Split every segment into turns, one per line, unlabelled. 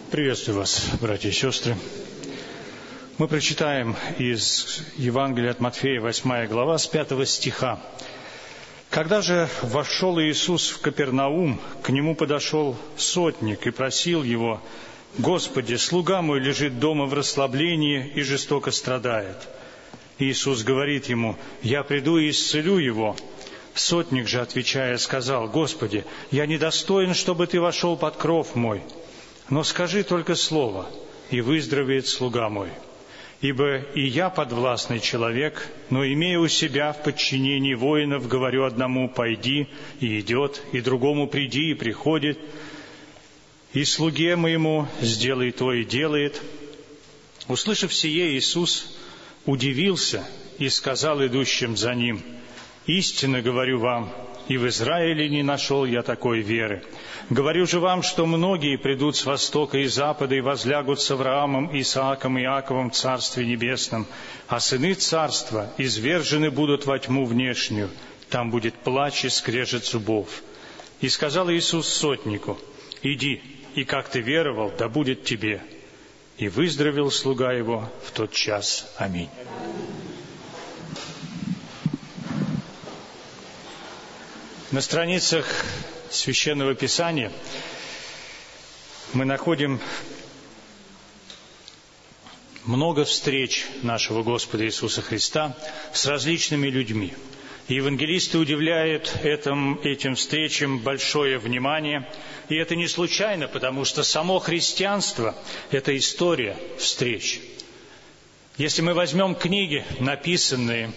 Приветствую вас, братья и сестры. Мы прочитаем из Евангелия от Матфея, 8 глава, с 5 стиха. «Когда же вошел Иисус в Капернаум, к нему подошел сотник и просил его: „Господи, слуга мой лежит дома в расслаблении и жестоко страдает“. Иисус говорит ему: „Я приду и исцелю его“. Сотник же, отвечая, сказал: „Господи, я недостоин, чтобы ты вошел под кров мой. Но скажи только слово, и выздоровеет слуга мой. Ибо и я подвластный человек, но, имея у себя в подчинении воинов, говорю одному: пойди, и идет, и другому: приди, и приходит, и слуге моему: сделай то, и делает“. Услышав сие, Иисус удивился и сказал идущим за ним: „Истинно говорю вам, и в Израиле не нашел я такой веры. Говорю же вам, что многие придут с востока и запада и возлягут с Авраамом, Исааком и Иаковом в Царстве Небесном, а сыны Царства извержены будут во тьму внешнюю, там будет плач и скрежет зубов“. И сказал Иисус сотнику: „Иди, и как ты веровал, да будет тебе“. И выздоровел слуга его в тот час. Аминь. На страницах Священного Писания мы находим много встреч нашего Господа Иисуса Христа с различными людьми. И евангелисты уделяют этим встречам большое внимание. И это не случайно, потому что само христианство – это история встреч. Если мы возьмем книги, написанные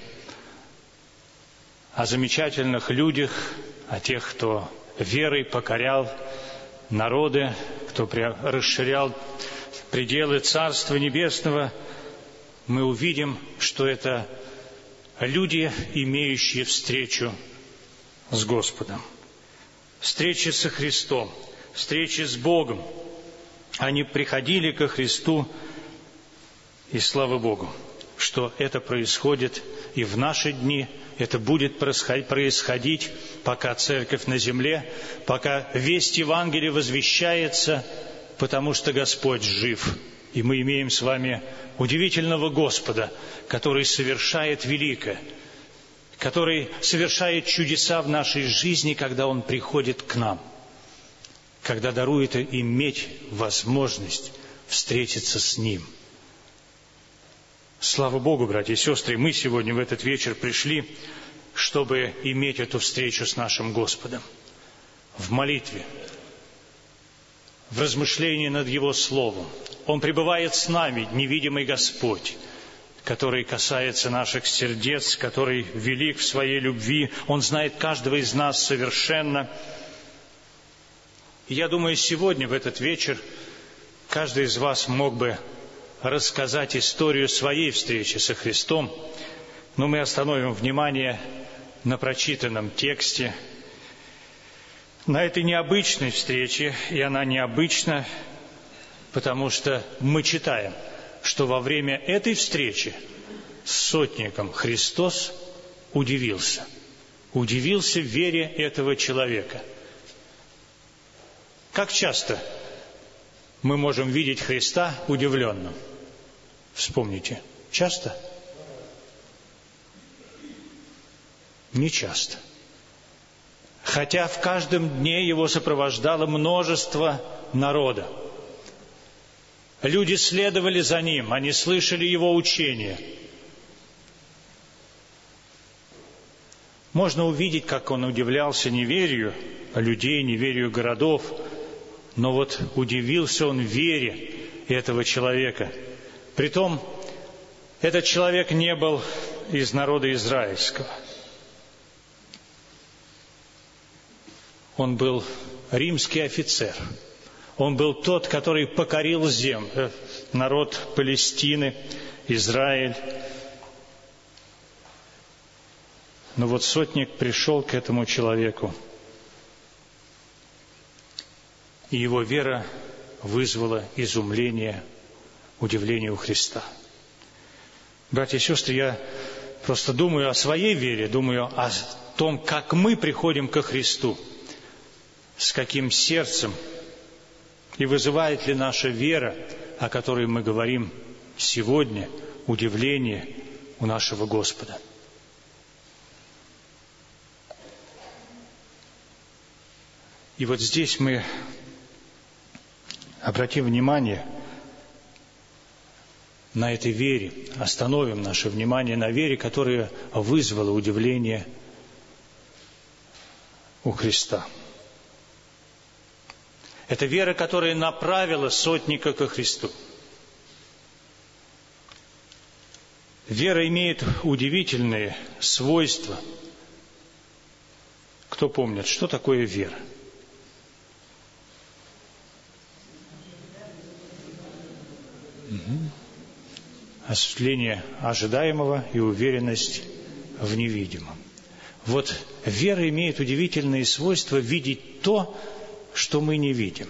о замечательных людях, о тех, кто верой покорял народы, кто расширял пределы Царства Небесного, мы увидим, что это люди, имеющие встречу с Господом, встречи со Христом, встречи с Богом. Они приходили ко Христу, и слава Богу, что это происходит и в наши дни. Это будет происходить, пока церковь на земле, пока весть Евангелия возвещается, потому что Господь жив. И мы имеем с вами удивительного Господа, который совершает великое, который совершает чудеса в нашей жизни, когда Он приходит к нам, когда дарует иметь возможность встретиться с Ним. Слава Богу, братья и сестры, мы сегодня в этот вечер пришли, чтобы иметь эту встречу с нашим Господом в молитве, в размышлении над Его Словом. Он пребывает с нами, невидимый Господь, который касается наших сердец, который велик в своей любви. Он знает каждого из нас совершенно. И я думаю, сегодня, в этот вечер, каждый из вас мог бы рассказать историю своей встречи со Христом, но мы остановим внимание на прочитанном тексте, на этой необычной встрече, и она необычна, потому что мы читаем, что во время этой встречи с сотником Христос удивился вере этого человека. Как часто мы можем видеть Христа удивленным? Вспомните, часто? Не часто. Хотя в каждом дне Его сопровождало множество народа. Люди следовали за Ним, они слышали Его учения. Можно увидеть, как Он удивлялся неверию людей, неверию городов, но вот удивился Он вере этого человека. Притом, этот человек не был из народа израильского. Он был римский офицер. Он был тот, который покорил народ Палестины, Израиль. Но вот сотник пришел к этому человеку, и его вера вызвала изумление, удивление у Христа. Братья и сестры, я просто думаю о своей вере, думаю о том, как мы приходим ко Христу, с каким сердцем И вызывает ли наша вера, о которой мы говорим сегодня, удивление у нашего Господа? И вот здесь мы обратим внимание на этой вере, остановим наше внимание на вере, которая вызвала удивление у Христа. Это вера, которая направила сотника ко Христу. Вера имеет удивительные свойства. Кто помнит, что такое вера? Осуществление ожидаемого и уверенность в невидимом. Вот вера имеет удивительные свойства видеть то, что мы не видим.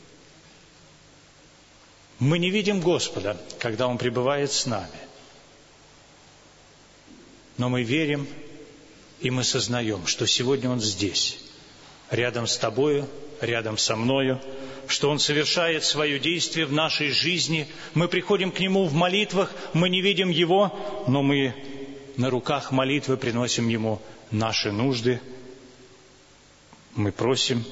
Мы не видим Господа, когда Он пребывает с нами. Но мы верим, и мы сознаем, что сегодня Он здесь, рядом с тобою, рядом со мною, что Он совершает свое действие в нашей жизни. Мы приходим к Нему в молитвах, мы не видим Его, но мы на руках молитвы приносим Ему наши нужды. Мы просим.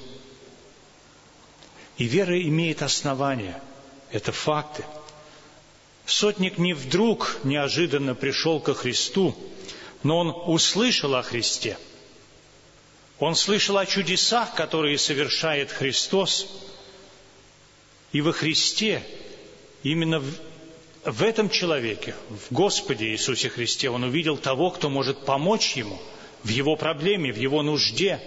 И вера имеет основания. Это факты. Сотник не вдруг неожиданно пришел ко Христу, но он услышал о Христе. Он слышал о чудесах, которые совершает Христос. И во Христе, именно в этом человеке, в Господе Иисусе Христе, он увидел того, кто может помочь ему в его проблеме, в его нужде.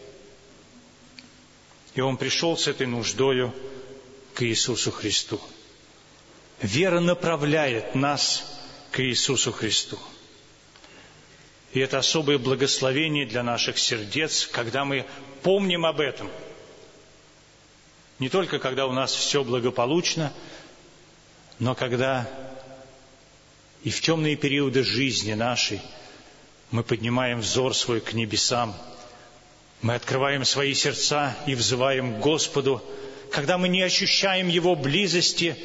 И он пришел с этой нуждою к Иисусу Христу. Вера направляет нас к Иисусу Христу. И это особое благословение для наших сердец, когда мы помним об этом. Не только когда у нас все благополучно, но когда и в темные периоды жизни нашей мы поднимаем взор свой к небесам, мы открываем свои сердца и взываем к Господу, когда мы не ощущаем Его близости,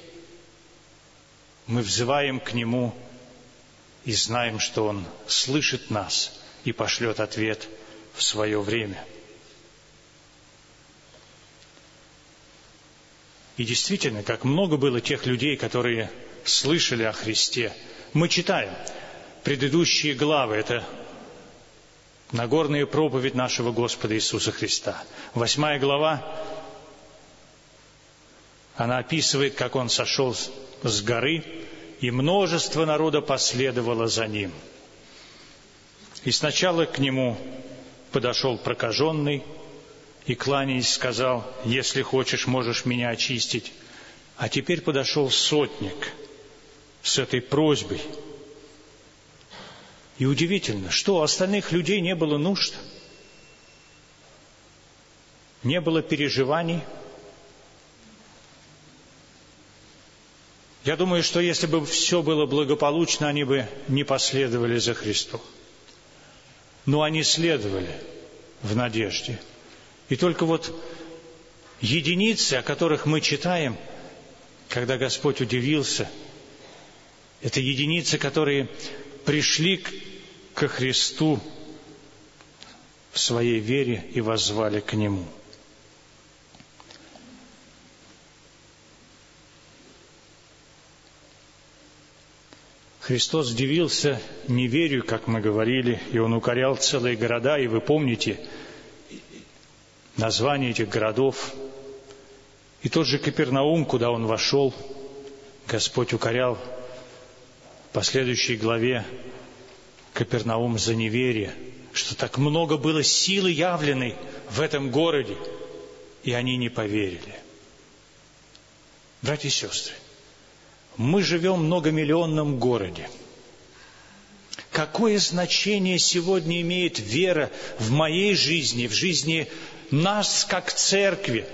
мы взываем к Нему и знаем, что Он слышит нас и пошлет ответ в свое время. И действительно, как много было тех людей, которые слышали о Христе. Мы читаем предыдущие главы, это Нагорная проповедь нашего Господа Иисуса Христа. 8 глава, она описывает, как Он сошел с горы, и множество народа последовало за Ним. И сначала к Нему подошел прокаженный, и, кланяясь, сказал: «Если хочешь, можешь меня очистить». А теперь подошел сотник с этой просьбой. И удивительно, что у остальных людей не было нужд, не было переживаний. Я думаю, что если бы все было благополучно, они бы не последовали за Христом. Но они следовали в надежде. И только вот единицы, о которых мы читаем, когда Господь удивился, это единицы, которые пришли ко Христу в своей вере и воззвали к Нему. Христос дивился неверию, как мы говорили, и Он укорял целые города, и вы помните названия этих городов. И тот же Капернаум, куда Он вошел, Господь укорял в последующей главе Капернаум за неверие, что так много было силы явленной в этом городе, и они не поверили. Братья и сестры, мы живем в многомиллионном городе. Какое значение сегодня имеет вера в моей жизни, в жизни нас как церкви?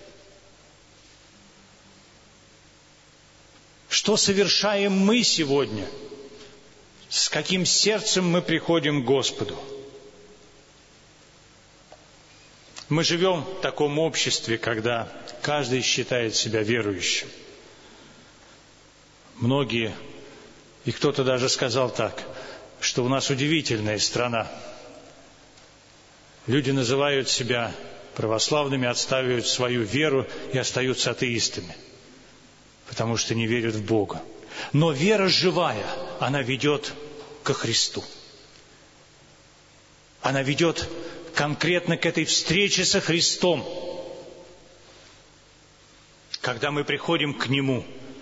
Что совершаем мы сегодня? С каким сердцем мы приходим к Господу? Мы живем в таком обществе, когда каждый считает себя верующим. Многие, и кто-то даже сказал так, что у нас удивительная страна. Люди называют себя православными, отстаивают свою веру и остаются атеистами, потому что не верят в Бога. Но вера живая, она ведет ко Христу. Она ведет конкретно к этой встрече со Христом. Когда мы приходим к Нему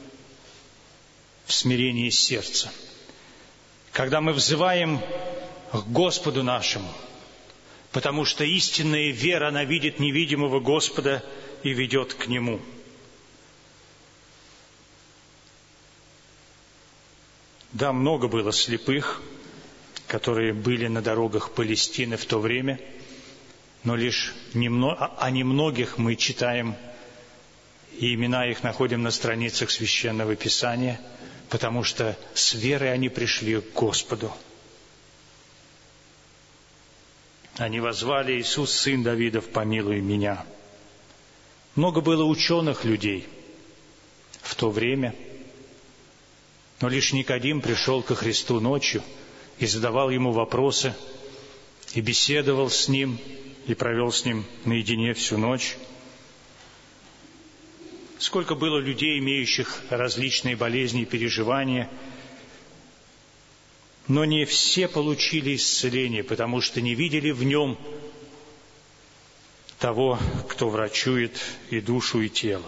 в смирении сердца. Когда мы взываем к Господу нашему. Потому что истинная вера, она видит невидимого Господа и ведет к Нему. Да, много было слепых, которые были на дорогах Палестины в то время, но лишь о немногих мы читаем, и имена их находим на страницах Священного Писания, потому что с верой они пришли к Господу. Они воззвали: «Иисус, Сын Давидов, помилуй меня». Много было ученых людей в то время, но лишь Никодим пришел ко Христу ночью и задавал Ему вопросы, и беседовал с Ним, и провел с Ним наедине всю ночь. Сколько было людей, имеющих различные болезни и переживания, но не все получили исцеление, потому что не видели в Нем того, кто врачует и душу, и тело.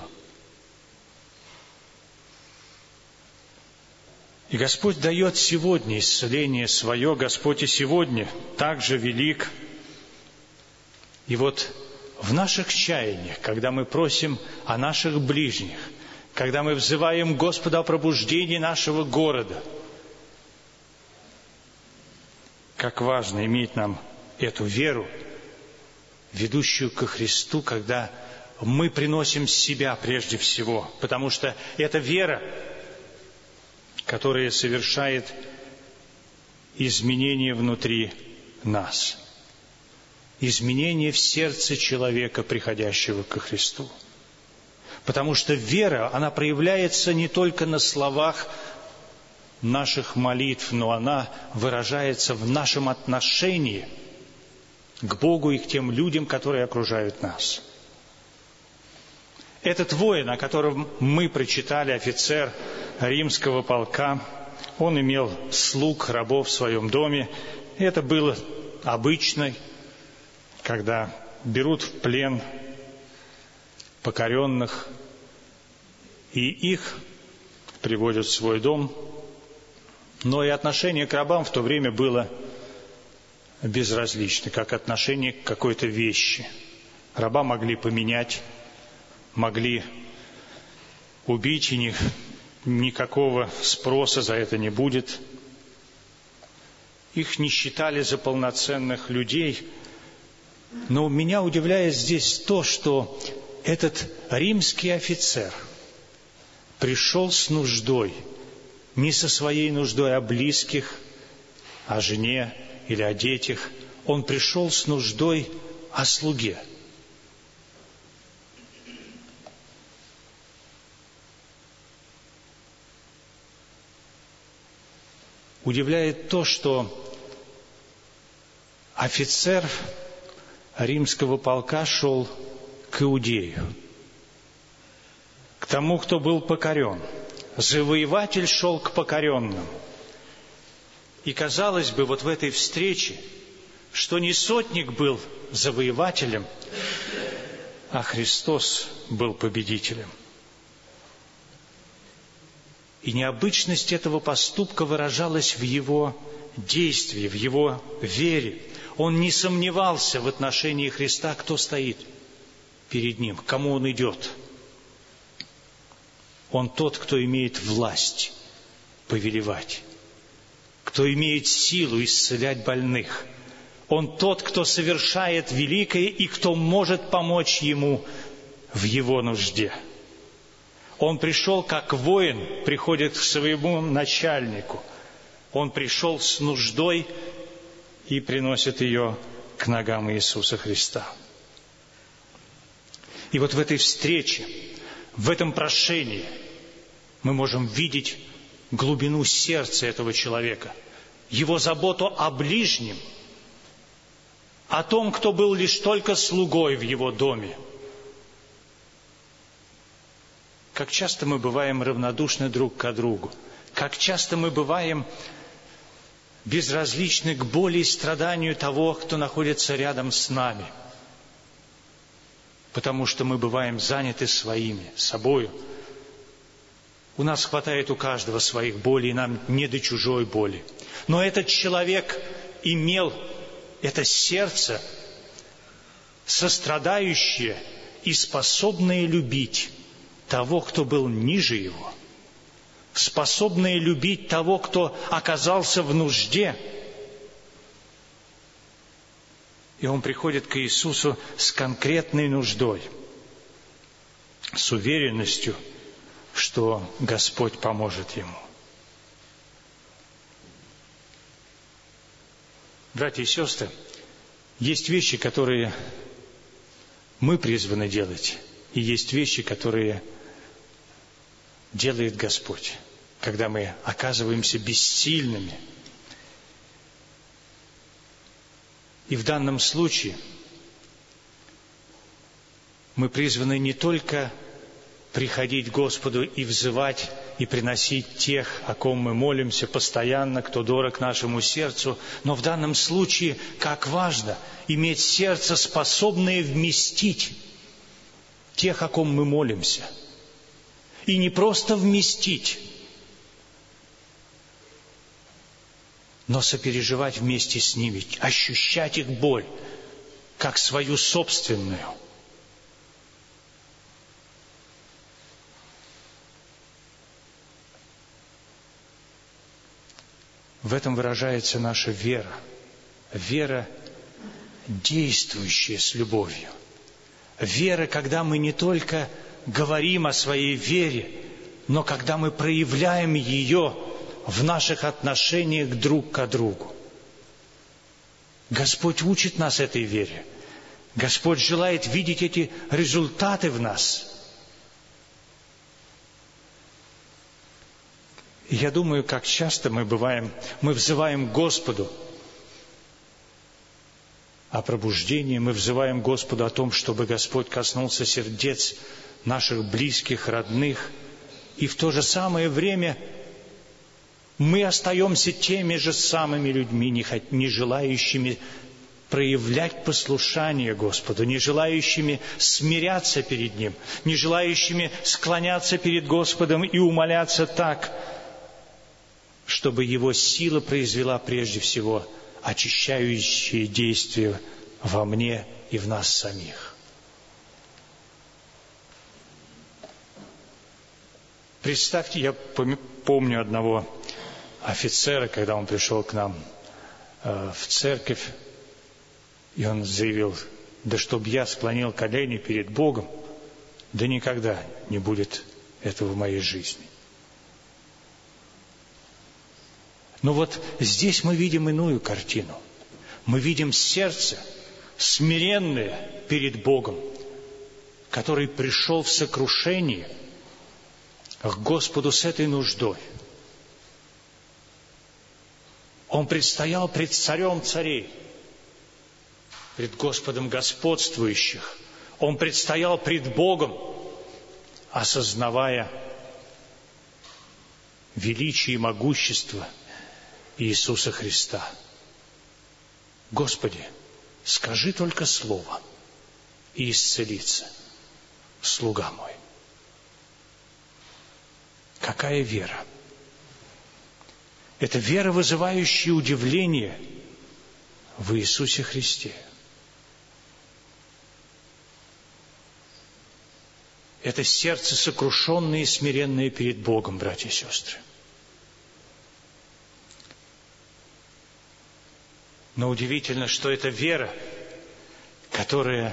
И Господь дает сегодня исцеление свое, Господь и сегодня также велик. И вот в наших чаяниях, когда мы просим о наших ближних, когда мы взываем Господа о пробуждении нашего города, как важно иметь нам эту веру, ведущую ко Христу, когда мы приносим себя прежде всего, потому что это вера, которая совершает изменения внутри нас, изменения в сердце человека, приходящего ко Христу. Потому что вера, она проявляется не только на словах наших молитв, но она выражается в нашем отношении к Богу и к тем людям, которые окружают нас. Этот воин, о котором мы прочитали, офицер римского полка, он имел слуг, рабов в своем доме. Это было обычно, когда берут в плен покоренных, и их приводят в свой дом. Но и отношение к рабам в то время было безразлично, как отношение к какой-то вещи. Раба могли поменять, могли убить, и никакого спроса за это не будет. Их не считали за полноценных людей. Но меня удивляет здесь то, что этот римский офицер пришел с нуждой, не со своей нуждой о близких, о жене или о детях. Он пришел с нуждой о слуге. Удивляет то, что офицер римского полка шел к иудею, к тому, кто был покорен. Завоеватель шел к покоренным. И казалось бы, вот в этой встрече, что не сотник был завоевателем, а Христос был победителем. И необычность этого поступка выражалась в его действии, в его вере. Он не сомневался в отношении Христа, кто стоит перед ним, к кому он идет. Он тот, кто имеет власть повелевать, кто имеет силу исцелять больных. Он тот, кто совершает великое и кто может помочь ему в его нужде. Он пришел, как воин приходит к своему начальнику. Он пришел с нуждой и приносит ее к ногам Иисуса Христа. И вот в этой встрече, в этом прошении мы можем видеть глубину сердца этого человека, его заботу о ближнем, о том, кто был лишь только слугой в его доме. Как часто мы бываем равнодушны друг к другу, как часто мы бываем безразличны к боли и страданию того, кто находится рядом с нами, потому что мы бываем заняты собою. У нас хватает у каждого своих болей, и нам не до чужой боли. Но этот человек имел это сердце, сострадающее и способное любить того, кто был ниже его, способное любить того, кто оказался в нужде. И он приходит к Иисусу с конкретной нуждой, с уверенностью, что Господь поможет ему. Братья и сестры, есть вещи, которые мы призваны делать, и есть вещи, которые делает Господь, когда мы оказываемся бессильными. И в данном случае мы призваны не только приходить к Господу и взывать, и приносить тех, о ком мы молимся постоянно, кто дорог нашему сердцу, но в данном случае, как важно, иметь сердце, способное вместить тех, о ком мы молимся. И не просто вместить, но сопереживать вместе с ними, ощущать их боль, как свою собственную. В этом выражается наша вера. Вера, действующая с любовью. Вера, когда мы не только говорим о своей вере, но когда мы проявляем ее в наших отношениях друг к другу. Господь учит нас этой вере. Господь желает видеть эти результаты в нас. И я думаю, как часто мы взываем к Господу о пробуждении, мы взываем Господу о том, чтобы Господь коснулся сердец наших близких, родных, и в то же самое время мы остаемся теми же самыми людьми, не желающими проявлять послушание Господу, не желающими смиряться перед Ним, не желающими склоняться перед Господом и умоляться так, чтобы Его сила произвела прежде всего очищающие действия во мне и в нас самих. Представьте, я помню одного офицера, когда он пришел к нам в церковь, и он заявил: да чтоб я склонил колени перед Богом, да никогда не будет этого в моей жизни. Но вот здесь мы видим иную картину. Мы видим сердце, смиренное перед Богом, который пришел в сокрушение к Господу с этой нуждой. Он предстоял пред царем царей, пред Господом господствующих. Он предстоял пред Богом, осознавая величие и могущество Иисуса Христа. Господи, скажи только слово, и исцелится слуга мой. Какая вера! Это вера, вызывающая удивление в Иисусе Христе. Это сердце, сокрушенное и смиренное перед Богом, братья и сестры. Но удивительно, что это вера, которая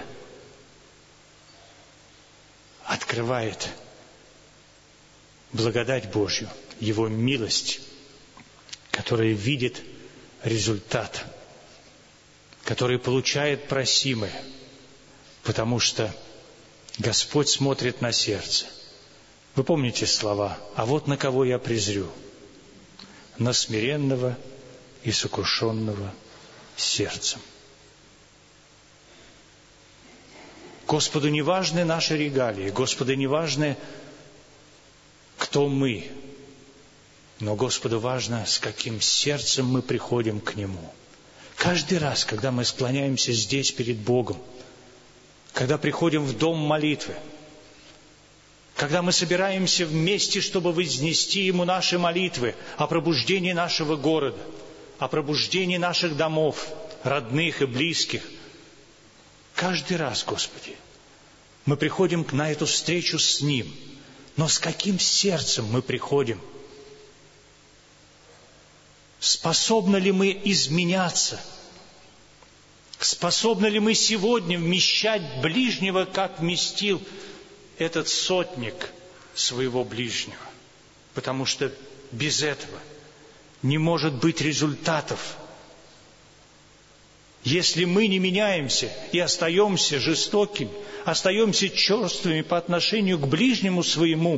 открывает благодать Божью, Его милость, которая видит результат, которая получает просимое, потому что Господь смотрит на сердце. Вы помните слова: «А вот на кого я презрю? На смиренного и сокрушенного сердцем». Господу не важны наши регалии, Господу не важно, кто мы, но Господу важно, с каким сердцем мы приходим к Нему. Каждый раз, когда мы склоняемся здесь перед Богом, когда приходим в дом молитвы, когда мы собираемся вместе, чтобы вознести Ему наши молитвы о пробуждении нашего города, о пробуждении наших домов, родных и близких, каждый раз, Господи, мы приходим на эту встречу с Ним. Но с каким сердцем мы приходим? Способны ли мы изменяться? Способны ли мы сегодня вмещать ближнего, как вместил этот сотник своего ближнего? Потому что без этого не может быть результатов. Если мы не меняемся и остаемся жестокими, остаемся черствыми по отношению к ближнему своему,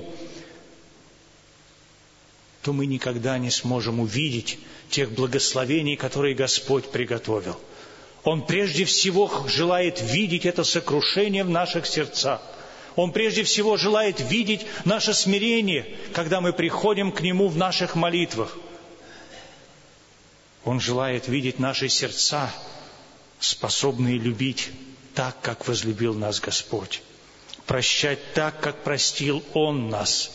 то мы никогда не сможем увидеть тех благословений, которые Господь приготовил. Он прежде всего желает видеть это сокрушение в наших сердцах. Он прежде всего желает видеть наше смирение, когда мы приходим к Нему в наших молитвах. Он желает видеть наши сердца, способные любить так, как возлюбил нас Господь, прощать так, как простил Он нас,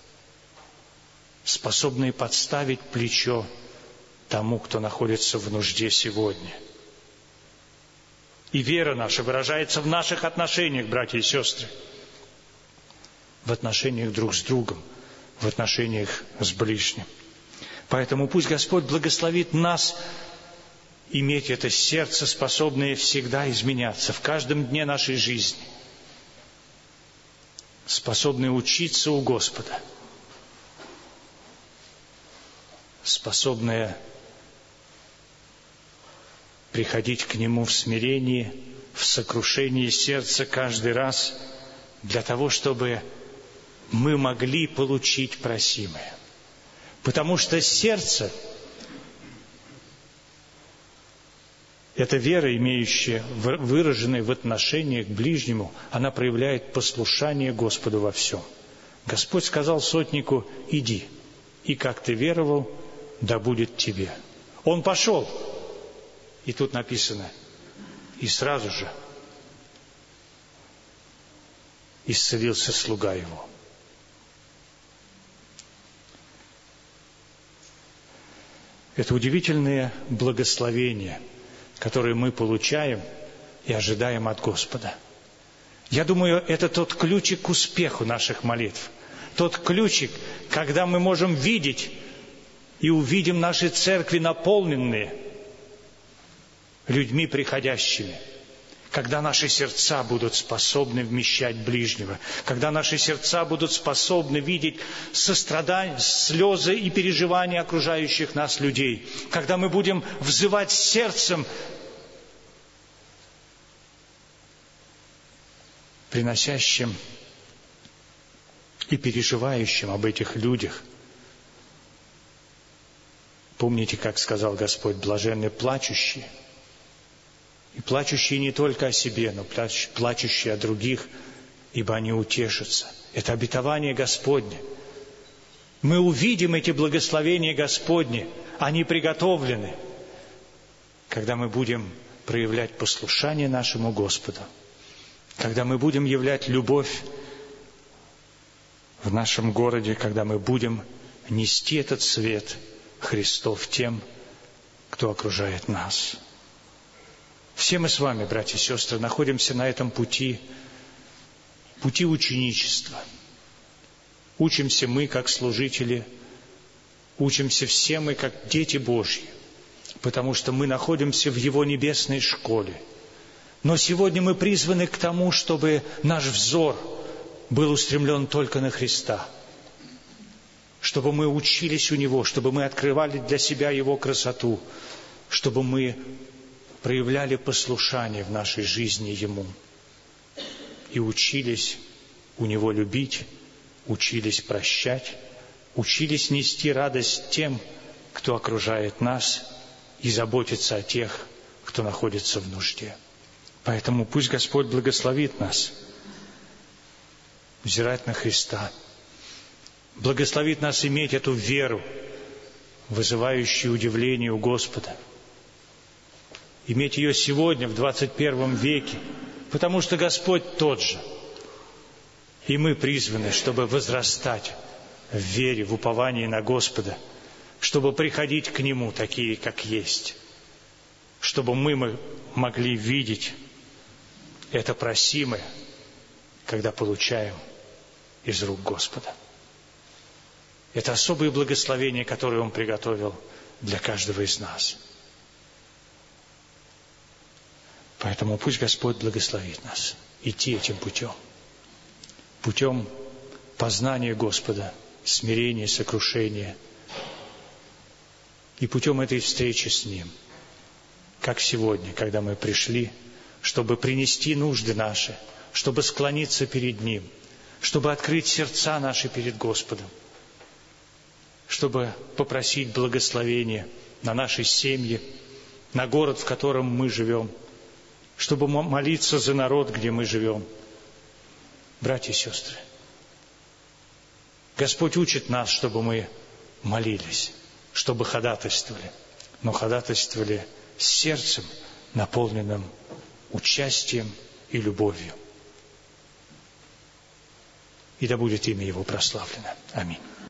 способные подставить плечо тому, кто находится в нужде сегодня. И вера наша выражается в наших отношениях, братья и сестры, в отношениях друг с другом, в отношениях с ближним. Поэтому пусть Господь благословит нас иметь это сердце, способное всегда изменяться в каждом дне нашей жизни, способное учиться у Господа, способное приходить к Нему в смирении, в сокрушении сердца каждый раз, для того, чтобы мы могли получить просимое. Потому что сердце — это вера, имеющая, выраженная в отношении к ближнему, она проявляет послушание Господу во всем. Господь сказал сотнику: «Иди, и как ты веровал, да будет тебе». Он пошел. И тут написано: и сразу же исцелился слуга его. Это удивительное благословение, которое мы получаем и ожидаем от Господа. Я думаю, это тот ключик к успеху наших молитв. Тот ключик, когда мы можем видеть и увидим наши церкви наполненные людьми приходящими. Когда наши сердца будут способны вмещать ближнего, когда наши сердца будут способны видеть сострадание, слезы и переживания окружающих нас людей, когда мы будем взывать сердцем, приносящим и переживающим об этих людях. Помните, как сказал Господь: блаженны плачущие. И плачущие не только о себе, но плачущие о других, ибо они утешатся. Это обетование Господне. Мы увидим эти благословения Господни, они приготовлены, когда мы будем проявлять послушание нашему Господу, когда мы будем являть любовь в нашем городе, когда мы будем нести этот свет Христов тем, кто окружает нас. Все мы с вами, братья и сестры, находимся на этом пути ученичества. Учимся мы, как служители, учимся все мы, как дети Божьи, потому что мы находимся в Его небесной школе. Но сегодня мы призваны к тому, чтобы наш взор был устремлен только на Христа, чтобы мы учились у Него, чтобы мы открывали для себя Его красоту, чтобы мы проявляли послушание в нашей жизни Ему. и учились у Него любить, учились прощать, учились нести радость тем, кто окружает нас, и заботиться о тех, кто находится в нужде. Поэтому пусть Господь благословит нас взирать на Христа, благословит нас иметь эту веру, вызывающую удивление у Господа, иметь ее сегодня, в 21 веке, потому что Господь тот же. И мы призваны, чтобы возрастать в вере, в уповании на Господа, чтобы приходить к Нему такие, как есть, чтобы мы могли видеть это просимое, когда получаем из рук Господа. Это особые благословения, которые Он приготовил для каждого из нас. Поэтому пусть Господь благословит нас идти этим путем. Путем познания Господа, смирения, сокрушения. И путем этой встречи с Ним. Как сегодня, когда мы пришли, чтобы принести нужды наши, чтобы склониться перед Ним, чтобы открыть сердца наши перед Господом, чтобы попросить благословения на наши семьи, на город, в котором мы живем, чтобы молиться за народ, где мы живем. Братья и сестры, Господь учит нас, чтобы мы молились, чтобы ходатайствовали, но ходатайствовали с сердцем, наполненным участием и любовью. И да будет имя Его прославлено. Аминь.